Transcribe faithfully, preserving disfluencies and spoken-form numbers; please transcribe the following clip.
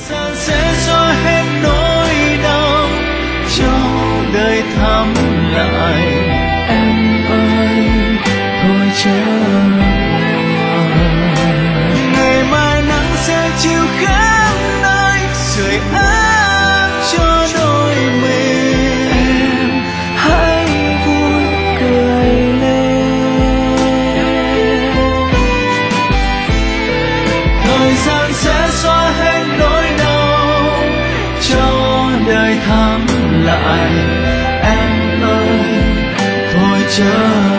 gian sẽ xóa hết nỗi đau cho đời thắm lại. Em ơi thôi chớ ngày mai nắng sẽ chiều khắp nơi sưởi ấm cho đôi mình. Em hãy vui cười lên, thời gian sẽ xóa hết nỗi đau cho đời thắm lại. Em ơi thôi chớ